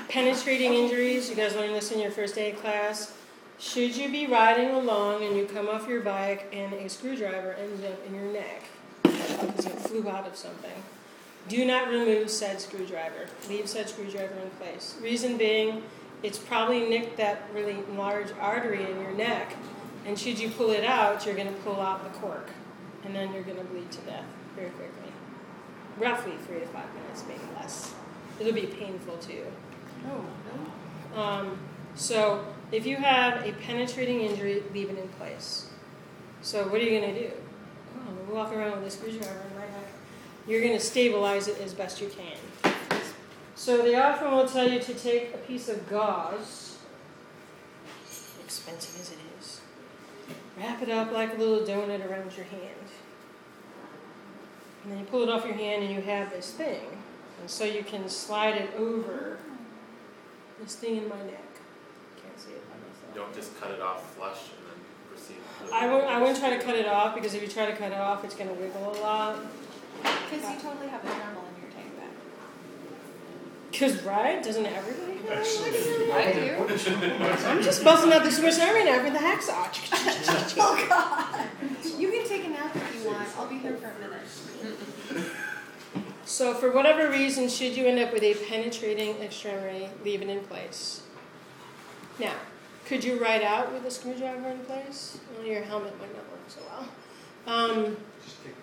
Penetrating injuries, you guys learned this in your first aid class. Should you be riding along and you come off your bike and a screwdriver ends up in your neck because it flew out of something, do not remove said screwdriver. Leave said screwdriver in place. Reason being, it's probably nicked that really large artery in your neck, and should you pull it out, you're going to pull out the cork, and then you're going to bleed to death very quickly. Roughly 3 to 5 minutes, maybe less. It'll be painful too. Oh, no. So if you have a penetrating injury, leave it in place. So what are you going to do? Oh, walk around with a screwdriver in my neck. You're going to stabilize it as best you can. So they often will tell you to take a piece of gauze, expensive as it is, wrap it up like a little donut around your hand. And then you pull it off your hand and you have this thing. And so you can slide it over this thing in my neck. Can't see it by myself. Don't just cut it off flush and then proceed. I wouldn't try to cut it off, because if you try to cut it off, it's going to wiggle a lot. Because you totally have normal in your tank bag. Because, right? Doesn't everybody have Actually, I do. I'm just busting out the Swiss Army knife with a hacksaw. Oh, God. You can take a nap if you want. I'll be here for a minute. So for whatever reason, should you end up with a penetrating extremity, leave it in place. Now, could you ride out with a screwdriver in place? Well, your helmet might not work so well. Just take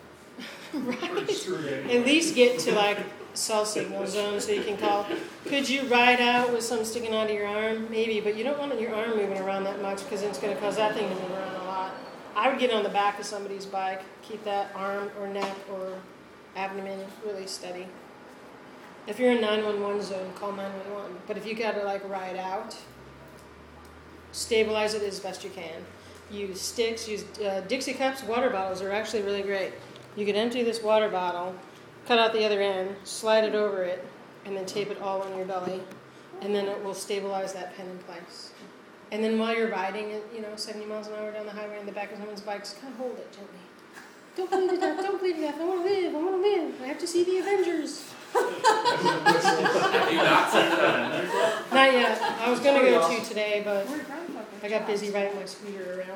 Right. At least get to like cell signal zone so you can call. Could you ride out with something sticking out of your arm? Maybe, but you don't want your arm moving around that much because it's going to cause that thing to move around a lot. I would get on the back of somebody's bike, keep that arm or neck or abdomen really steady. If you're in 911 zone, call 911. But if you got to like ride out, stabilize it as best you can. Use sticks, use Dixie cups, water bottles are actually really great. You could empty this water bottle, cut out the other end, slide it over it, and then tape it all on your belly. And then it will stabilize that pen in place. And then while you're riding at 70 miles an hour down the highway in the back of someone's bike, just kind of hold it gently. Don't bleed to death, don't bleed to death. I want to live, I want to live. I have to see the Avengers. Have you not seen that? Not yet. I was going to go to today, but I got busy riding my scooter around.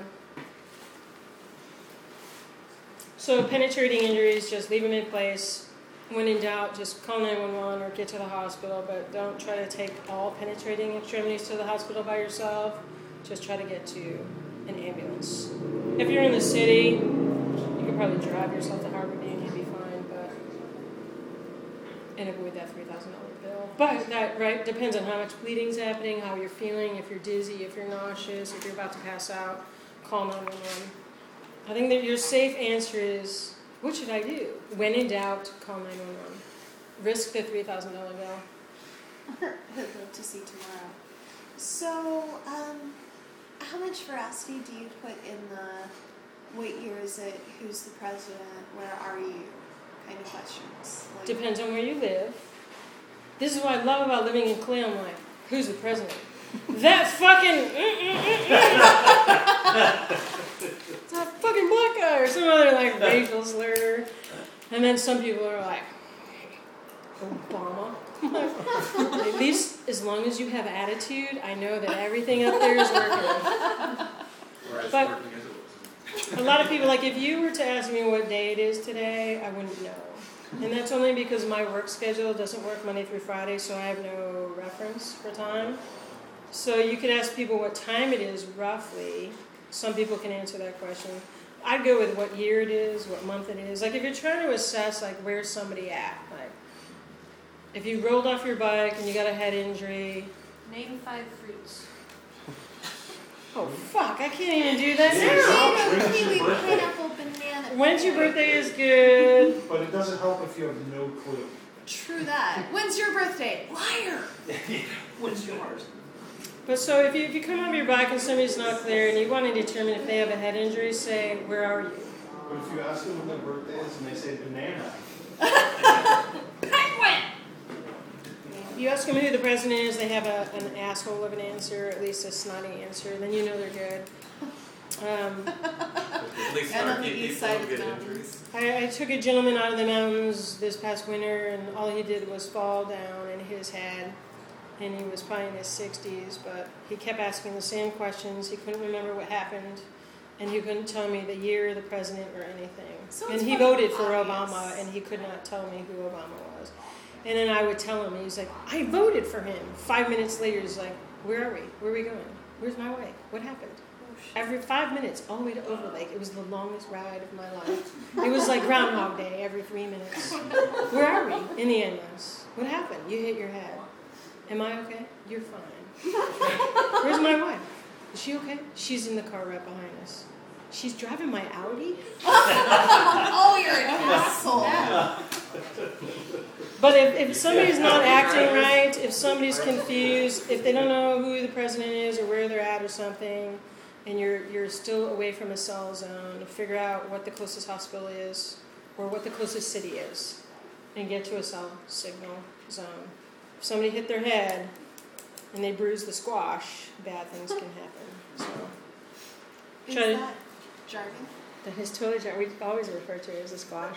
So penetrating injuries, just leave them in place. When in doubt, just call 911 or get to the hospital, but don't try to take all penetrating extremities to the hospital by yourself. Just try to get to an ambulance. If you're in the city, you could probably drive yourself to Harvard and you'd be fine, and avoid that $3,000 bill. But that depends on how much bleeding's happening, how you're feeling, if you're dizzy, if you're nauseous, if you're about to pass out, call 911. I think that your safe answer is, what should I do? When in doubt, call 911. Risk the $3,000 bill. I'd love to see tomorrow. So, how much veracity do you put in the what year is it, who's the president, where are you kind of questions? Like, Depends on where you live. This is what I love about living in Clay. I'm like, who's the president? That fucking... It's that fucking black guy or some other like racial slur. And then some people are like, Obama. At least as long as you have attitude, I know that everything up there is working. But a lot of people, like if you were to ask me what day it is today, I wouldn't know. And that's only because my work schedule doesn't work Monday through Friday, so I have no reference for time. So you can ask people what time it is roughly. Some people can answer that question. I'd go with what year it is, what month it is. Like if you're trying to assess like where's somebody at, like if you rolled off your bike and you got a head injury. Name 5 fruits. Oh fuck, I can't even do that Tomato, kiwi, pineapple, banana. When's your birthday is good. But it doesn't help if you have no clue. True that. When's your birthday? Liar! When's yours? But so if you come off your bike and somebody's not clear and you want to determine if they have a head injury, say, where are you? But if you ask them when their birthday is and they say banana. Penguin! You ask them who the president is, they have an asshole of an answer, at least a snotty answer, then you know they're good. At least And on our the people east side don't of get the mountains. injuries. I took a gentleman out of the mountains this past winter, and all he did was fall down and hit his head. and he was probably in his 60s, but he kept asking the same questions. He couldn't remember what happened, and he couldn't tell me the year, the president, or anything. So And it's he fucking voted for obvious. Obama, and he could not tell me who Obama was. And then I would tell him, and he was like, I voted for him. 5 minutes later, he's like, where are we? Where are we going? Where's my way? What happened? Oh, shit. Every 5 minutes, all the way to Overlake. It was the longest ride of my life. It was like Groundhog Day every 3 minutes. Where are we? In the end, what happened? You hit your head. Am I okay? You're fine. Where's my wife? Is she okay? She's in the car right behind us. She's driving my Audi? Oh, you're an asshole. But if somebody's not acting right, if somebody's confused, if they don't know who the president is or where they're at or something, and you're still away from a cell zone, figure out what the closest hospital is or what the closest city is and get to a cell signal zone. If somebody hit their head and they bruise the squash, bad things can happen. So Is Try to- that jargon? that is totally we always refer to it as a squash.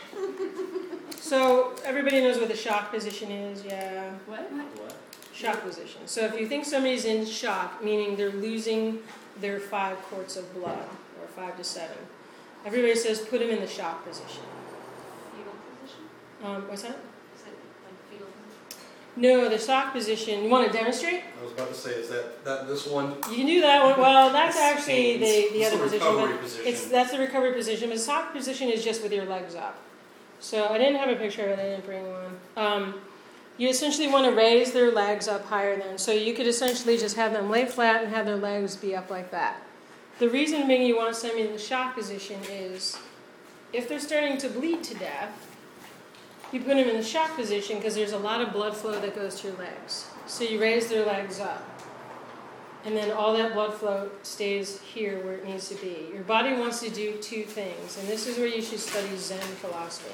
So everybody knows what the shock position is, yeah. What? What? Shock position. So if you think somebody's in shock, meaning they're losing their 5 quarts of blood, or 5 to 7, everybody says put them in the shock position. Fetal position? What's that? Is it like fetal position? No, the shock position. You want to demonstrate? I was about to say, is that this one? You can do that one. Well, that's actually the It's other the position. recovery But position. that's the recovery position. But the shock position is just with your legs up. So I didn't have a picture of it. I didn't bring one. You essentially want to raise their legs up higher than. So you could essentially just have them lay flat and have their legs be up like that. The reason being you want somebody in the shock position is if they're starting to bleed to death, you put them in the shock position because there's a lot of blood flow that goes to your legs. So you raise their legs up. And then all that blood flow stays here where it needs to be. Your body wants to do 2 things, and this is where you should study Zen philosophy,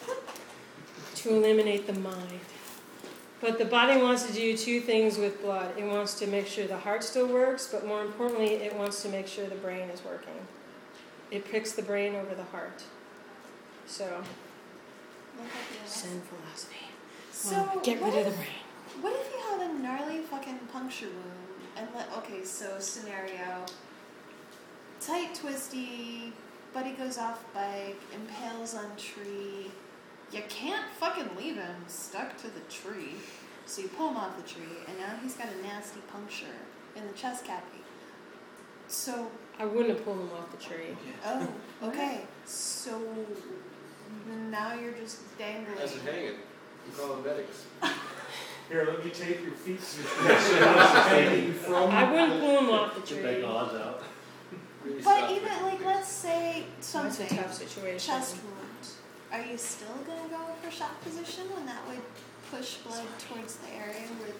to eliminate the mind. But the body wants to do 2 things with blood. It wants to make sure the heart still works, but more importantly, it wants to make sure the brain is working. It picks the brain over the heart. So, Look at the Zen philosophy. So Get rid of the brain. What if you have a gnarly fucking puncture wound and okay, so scenario, tight, twisty, buddy goes off bike, impales on tree. You can't fucking leave him stuck to the tree. So you pull him off the tree, and now he's got a nasty puncture in the chest cavity. So, I wouldn't have pulled him off the tree. oh, okay. So now you're just dangling. That's a hanging. You call them medics. Here, let me take your feet so you can see what's hanging from. I wouldn't pull him off the Get tree. back odds out. Really But stop even, it. like, let's say That's a something. tough situation. Chest wound. Are you still gonna go for shock position when that would push blood towards the area where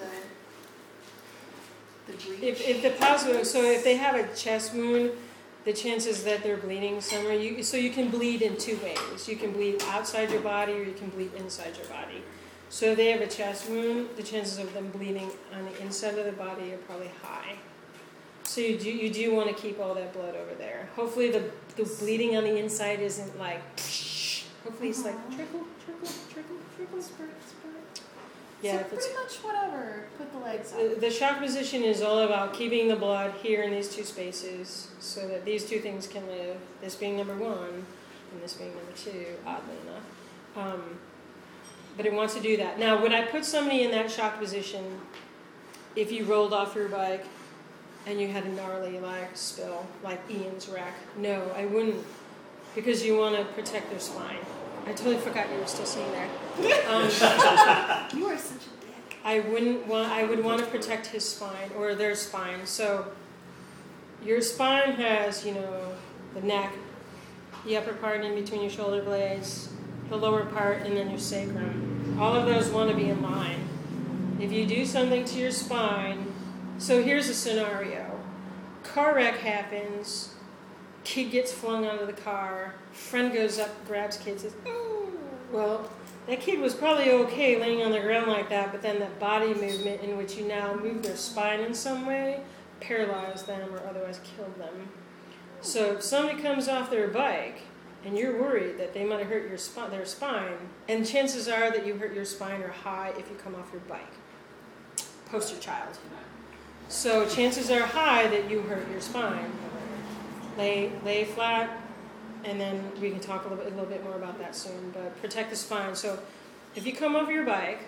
the breach? If the possible, so if they have a chest wound, the chances that they're bleeding somewhere, so you can bleed in 2 ways. You can bleed outside your body or you can bleed inside your body. So if they have a chest wound, the chances of them bleeding on the inside of the body are probably high. So you do want to keep all that blood over there. Hopefully the bleeding on the inside isn't like, hopefully it's like trickle, trickle, trickle, trickle, spurt, spurt. Yeah, so if it's pretty much whatever. Put the legs up. the shock position is all about keeping the blood here in these 2 spaces so that these 2 things can live, this being number 1 and this being number 2, oddly enough. But it wants to do that. Now, would I put somebody in that shock position if you rolled off your bike and you had a gnarly spill, like Ian's wreck? No, I wouldn't, because you want to protect their spine. I totally forgot you were still sitting there. You are such a dick. I would want to protect his spine or their spine. So your spine has, the neck, the upper part in between your shoulder blades, the lower part, and then your sacrum. All of those want to be in line. If you do something to your spine, so here's a scenario. Car wreck happens, kid gets flung out of the car, friend goes up, grabs kid, says, oh, well, that kid was probably okay laying on the ground like that, but then that body movement in which you now move their spine in some way paralyzed them or otherwise killed them. So if somebody comes off their bike and you're worried that they might have hurt their spine, and chances are that you hurt your spine are high if you come off your bike. poster child. So chances are high that you hurt your spine. Lay flat, and then we can talk a little bit more about that soon. But protect the spine. So if you come off your bike,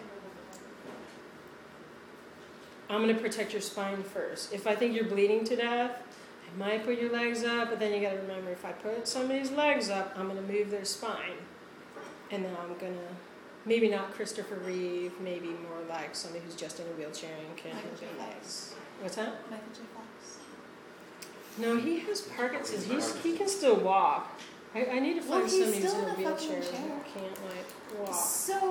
I'm going to protect your spine first. If I think you're bleeding to death, I might put your legs up, but then you got to remember, if I put somebody's legs up, I'm going to move their spine. And then I'm going to, maybe not Christopher Reeve, maybe more like somebody who's just in a wheelchair and can't move their legs. What's that? Michael J. Fox. No, he has Parkinson's. He can still walk. I need to find somebody who's in a wheelchair who can't, like, walk.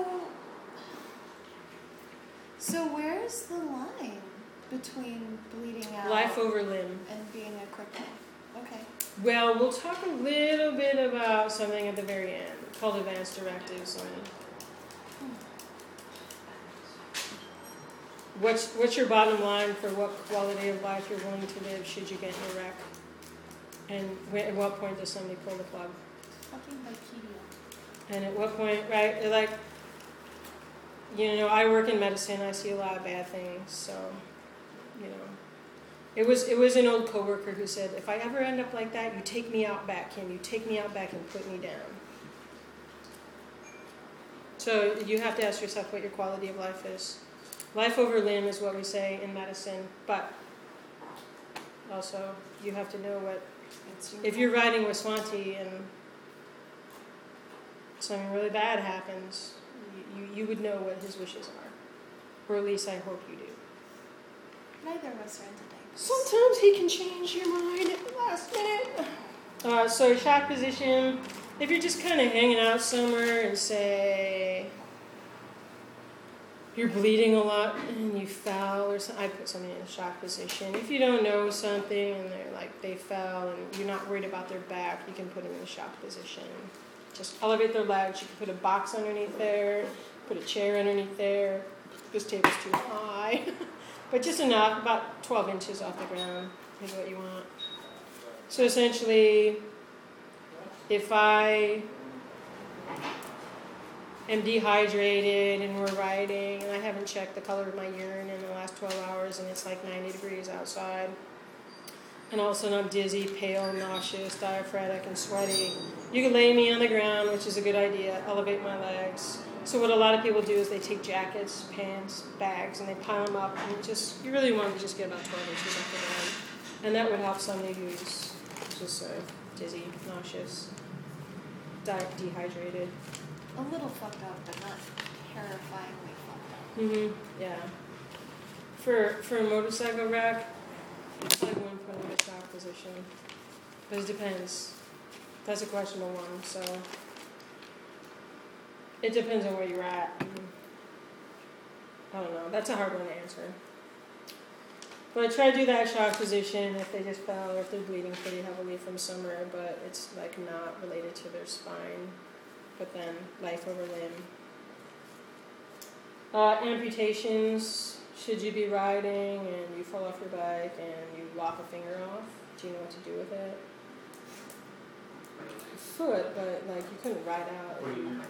So where's the line between bleeding out Life over limb. and being a cripple? Okay. Well, we'll talk a little bit about something at the very end called advanced directives. What's your bottom line for what quality of life you're willing to live should you get in a wreck? And at what point does somebody pull the plug? Fucking Vikidia. And at what point, right? Like, you know, I work in medicine. I see a lot of bad things. So, you know, it was an old coworker who said, "If I ever end up like that, you take me out back, Kim. You take me out back and put me down." So you have to ask yourself what your quality of life is. Life over limb is what we say in medicine, but also you have to know what. If you're riding with Swanti and something really bad happens, you would know what his wishes are. Or at least I hope you do. Neither of us are into diapers. Sometimes he can change your mind at the last minute. So shock position, if you're just kind of hanging out somewhere and say you're bleeding a lot and you fell or something, I put somebody in a shock position. If you don't know something and they fell and you're not worried about their back, you can put them in a shock position. Just elevate their legs. You can put a box underneath there, put a chair underneath there. This table's too high. But just enough, about 12 inches off the ground is what you want. So essentially, if I am dehydrated and we're riding and I haven't checked the color of my urine in the last 12 hours and it's like 90 degrees outside, and all of a sudden I'm dizzy, pale, nauseous, diaphoretic, and sweaty, you can lay me on the ground, which is a good idea, elevate my legs. So what a lot of people do is they take jackets, pants, bags, and they pile them up, and you really want to just get about 12 inches off the ground. And that would help somebody who's just dizzy, nauseous, dehydrated. A little fucked up, but not terrifyingly fucked up. Mm-hmm, yeah. For a motorcycle wreck, it's like one put in a shock position. But it depends. That's a questionable one, so it depends on where you're at. I don't know. That's a hard one to answer. But I try to do that shock position if they just fell or if they're bleeding pretty heavily from somewhere, but it's like not related to their spine. But then life over limb. Amputations. Should you be riding and you fall off your bike and you lop a finger off? Do you know what to do with it? Foot, but like you couldn't ride out. What do you mean,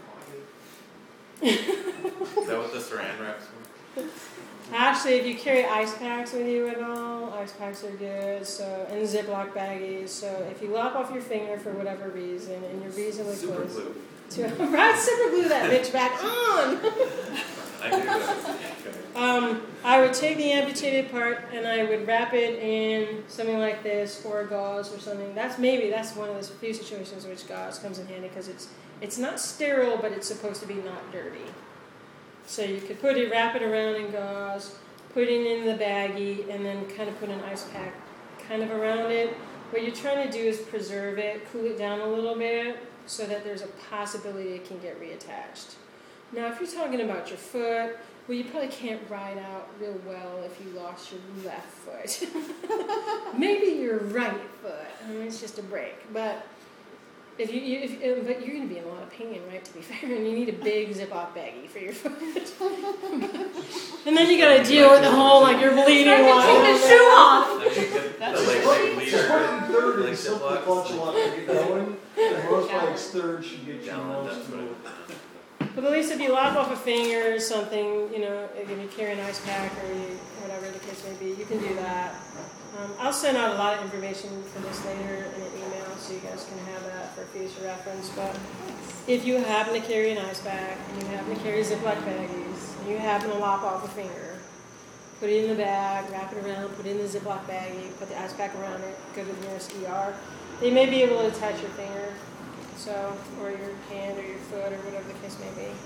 is that what the saran wraps were? Actually, if you carry ice packs with you at all, ice packs are good. So, and Ziploc baggies. So if you lop off your finger for whatever reason and you're reasonably Super close, glue. right, super glue that bitch back on. I do that. I would take the amputated part and I would wrap it in something like this or gauze or something. That's one of those few situations in which gauze comes in handy because it's not sterile, but it's supposed to be not dirty. So you could wrap it around in gauze, put it in the baggie, and then kind of put an ice pack kind of around it. What you're trying to do is preserve it, cool it down a little bit, so that there's a possibility it can get reattached. Now, if you're talking about your foot, well, you probably can't ride out real well if you lost your left foot. Maybe your right foot. I mean, it's just a break. But but you're going to be in a lot of pain, right? To be fair, and you need a big zip-off baggie for your foot. And then you got to deal with the whole you're bleeding. Take the shoe off. The leg bleeder. Third Like is simple Ziploc. clutch a lot to get going, and most bikes third should get you Down, most that's of what it. I But at least if you lop off a finger or something, you know, if you carry an ice pack or whatever the case may be, you can do that. I'll send out a lot of information for this later in an email so you guys can have that for future reference. But if you happen to carry an ice pack, and you happen to carry Ziploc baggies, and you happen to lop off a finger, put it in the bag, wrap it around, put it in the Ziploc baggie, put the ice pack around it, go to the nearest ER. They may be able to attach your finger, so, or your hand or your foot or whatever the case may be.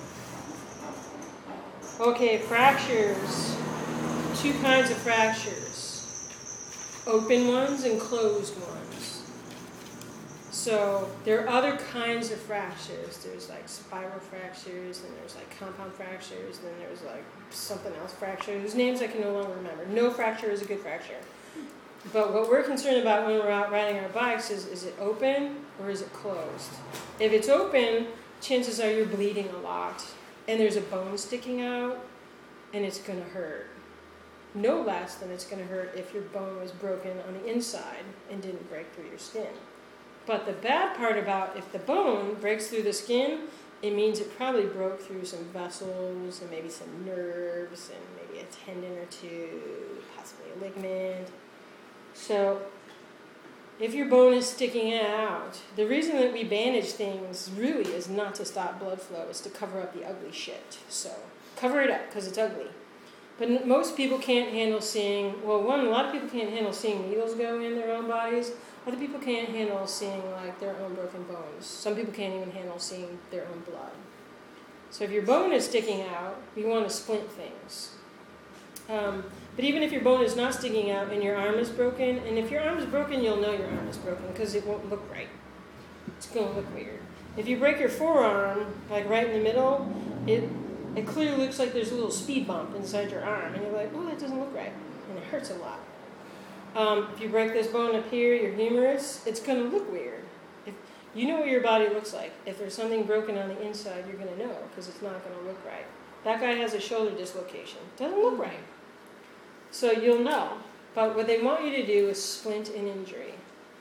Okay, fractures. 2 kinds of fractures. Open ones and closed ones. So there are other kinds of fractures. There's like spiral fractures, and there's like compound fractures, and then there's like something else fracture, whose names I can no longer remember. No fracture is a good fracture. But what we're concerned about when we're out riding our bikes is it open or is it closed? If it's open, chances are you're bleeding a lot, and there's a bone sticking out, and it's going to hurt. No less than it's going to hurt if your bone was broken on the inside and didn't break through your skin. But the bad part about if the bone breaks through the skin, it means it probably broke through some vessels and maybe some nerves and maybe a tendon or two, possibly a ligament. So if your bone is sticking out, the reason that we bandage things really is not to stop blood flow, it's to cover up the ugly shit. So cover it up because it's ugly. But most people can't handle seeing, well, a lot of people can't handle seeing needles go in their own bodies. Other people can't handle seeing like their own broken bones. Some people can't even handle seeing their own blood. So if your bone is sticking out, we want to splint things. But even if your bone is not sticking out and your arm is broken, and if your arm is broken, you'll know your arm is broken because it won't look right. It's going to look weird. If you break your forearm, like right in the middle, it clearly looks like there's a little speed bump inside your arm, and you're like, oh, that doesn't look right, and it hurts a lot. If you break this bone up here, your humerus, it's going to look weird. If you know what your body looks like. If there's something broken on the inside, you're going to know because it's not going to look right. That guy has a shoulder dislocation. Doesn't look right. So you'll know. But what they want you to do is splint an injury.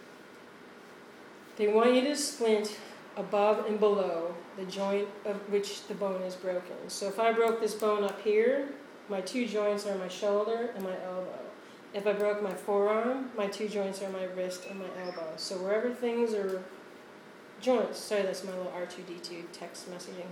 They want you to splint above and below the joint of which the bone is broken. So if I broke this bone up here, my 2 joints are my shoulder and my elbow. If I broke my forearm, my 2 joints are my wrist and my elbow. So wherever things are joints, sorry, that's my little R2D2 text messaging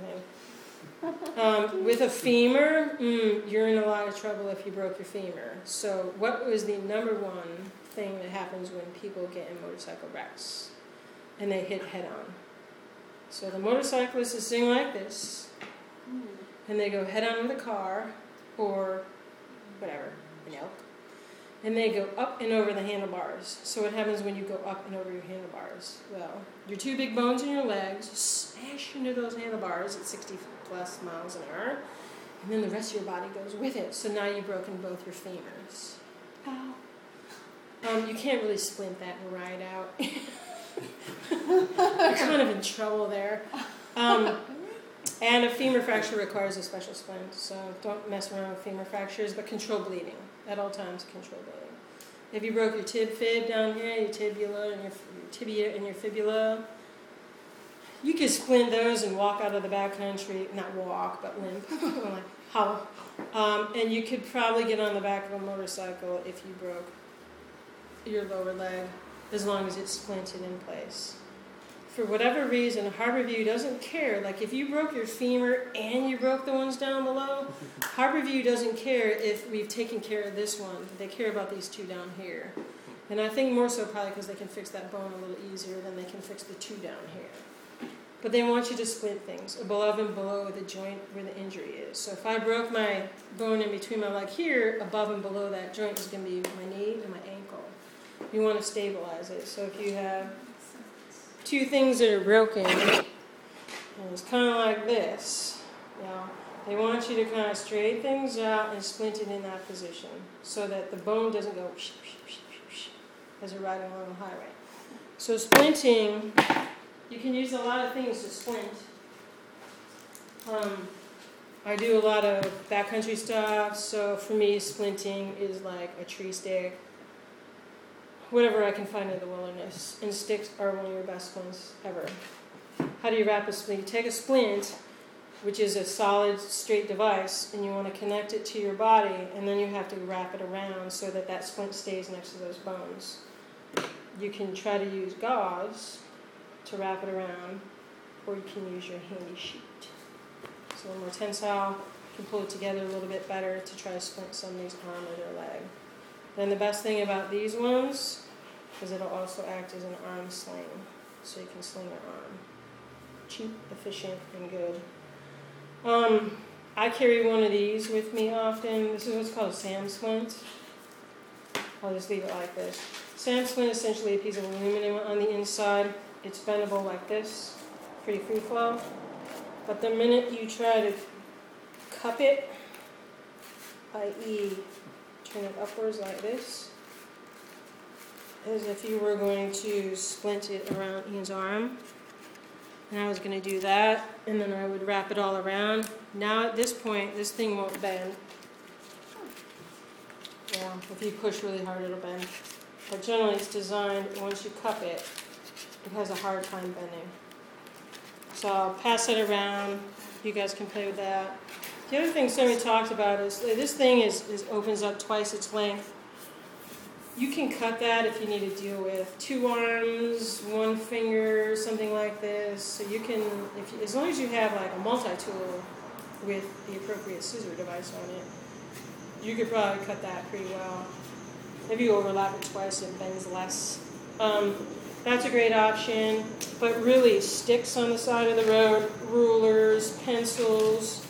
thing. With a femur, you're in a lot of trouble if you broke your femur. So what was the number one thing that happens when people get in motorcycle wrecks and they hit head on? So the motorcyclist is sitting like this, and they go head on with a car or whatever, an elk, and they go up and over the handlebars. So what happens when you go up and over your handlebars? Well, your 2 big bones in your legs smash into those handlebars at 60 plus miles an hour, and then the rest of your body goes with it. So now you've broken both your femurs. Ow. You can't really splint that and ride out. You're kind of in trouble there. And a femur fracture requires a special splint, so don't mess around with femur fractures, but control bleeding. At all times, control bleeding. If you broke your tib-fib down here, your tibula and your tibia and your fibula, you could splint those and walk out of the backcountry, not walk, but limp, like hollow. And you could probably get on the back of a motorcycle if you broke your lower leg, as long as it's splinted in place. For whatever reason, Harborview doesn't care. Like if you broke your femur and you broke the ones down below, Harborview doesn't care if we've taken care of this one. They care about these 2 down here. And I think more so probably because they can fix that bone a little easier than they can fix the 2 down here. But they want you to splint things above and below the joint where the injury is. So if I broke my bone in between my leg here, above and below that joint is going to be my knee and my ankle. You want to stabilize it. So if you have 2 things that are broken, and it's kind of like this, they want you to kind of straighten things out and splint it in that position so that the bone doesn't go as you're riding along the highway. So splinting, you can use a lot of things to splint. I do a lot of backcountry stuff, so for me splinting is like a tree stick, whatever I can find in the wilderness. And sticks are one of your best splints ever. How do you wrap a splint? You take a splint which is a solid, straight device, and you want to connect it to your body, and then you have to wrap it around so that that splint stays next to those bones. You can try to use gauze to wrap it around, or you can use your handy sheet. It's a little more tensile. You can pull it together a little bit better to try to splint somebody's arm or their leg. Then the best thing about these ones is it'll also act as an arm sling, so you can sling your arm. Cheap, efficient, and good. I carry one of these with me often. This is what's called a SAM splint. I'll just leave it like this. SAM splint is essentially a piece of aluminum on the inside. It's bendable like this, pretty free flow. But the minute you try to cup it, i.e. turn it upwards like this, as if you were going to splint it around Ian's arm. And I was going to do that, and then I would wrap it all around. Now at this point, this thing won't bend. Yeah, if you push really hard, it'll bend. But generally it's designed, once you cup it, it has a hard time bending. So I'll pass it around. You guys can play with that. The other thing somebody talked about is this thing opens up twice its length. You can cut that if you need to deal with 2 arms, 1 finger, something like this. So you can, as long as you have like a multi-tool with the appropriate scissor device on it, you could probably cut that pretty well. If you overlap it twice, it bends less. That's a great option. But really, sticks on the side of the road, rulers, pencils,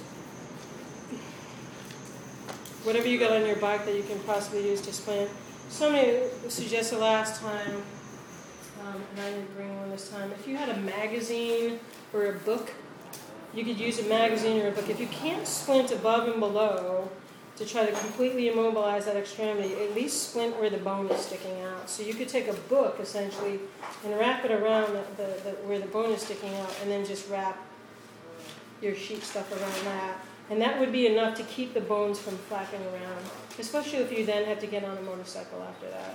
whatever you got on your bike that you can possibly use to splint. Somebody suggested last time, and I didn't bring one this time, if you had a magazine or a book, you could use a magazine or a book. If you can't splint above and below to try to completely immobilize that extremity, at least splint where the bone is sticking out. So you could take a book, essentially, and wrap it around where the bone is sticking out, and then just wrap your sheet stuff around that. And that would be enough to keep the bones from flapping around, especially if you then have to get on a motorcycle after that.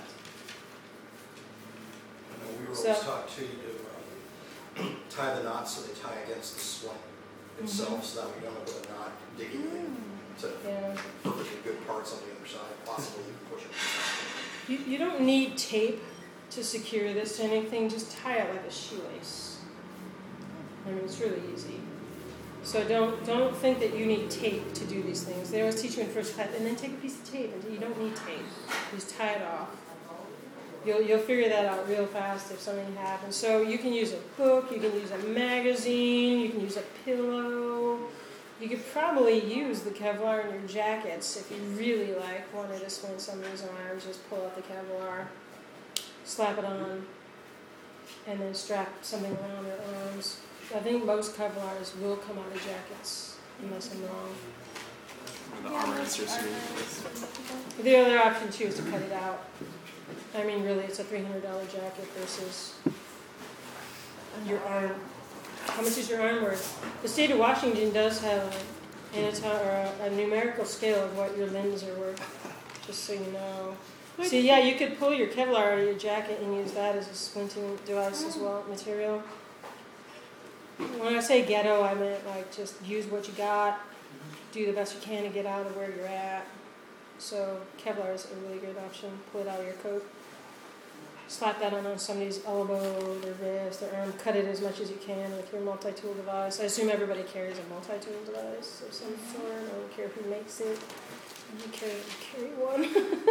I know we were always taught too to tie the knots so they tie against the splint itself, so that we don't have a knot digging into perfectly good parts on the other side. Possibly you can push it. You don't need tape to secure this to anything. Just tie it like a shoelace. I mean, it's really easy. So don't think that you need tape to do these things. They always teach you in first class, and then take a piece of tape, and you don't need tape. Just tie it off. You'll figure that out real fast if something happens. So you can use a book, you can use a magazine, you can use a pillow. You could probably use the Kevlar in your jackets if you really wanted to splint somebody's arms. Just pull out the Kevlar, slap it on, and then strap something around their arms. I think most Kevlars will come out of jackets, unless I'm wrong. The armor inserts The other option too is to cut it out. I mean, really, it's a $300 jacket versus your arm. How much is your arm worth? The state of Washington does have a numerical scale of what your limbs are worth, just so you know. So yeah, you could pull your Kevlar out of your jacket and use that as a splinting device as well, material. When I say ghetto, I meant just use what you got, do the best you can to get out of where you're at. So Kevlar is a really good option. Pull it out of your coat. Slap that on somebody's elbow, their wrist, their arm. Cut it as much as you can with your multi-tool device. I assume everybody carries a multi-tool device of some sort. I don't care who makes it. You carry one.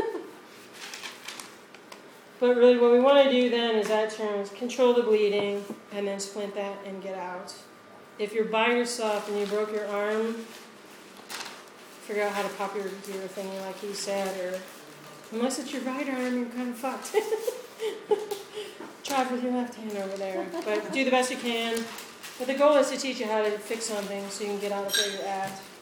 But really what we want to do then is control the bleeding and then splint that and get out. If you're by yourself and you broke your arm, figure out how to pop your gear thingy like he said, or unless it's your right arm, you're kind of fucked. Try with your left hand over there. But do the best you can. But the goal is to teach you how to fix something so you can get out of where you're at.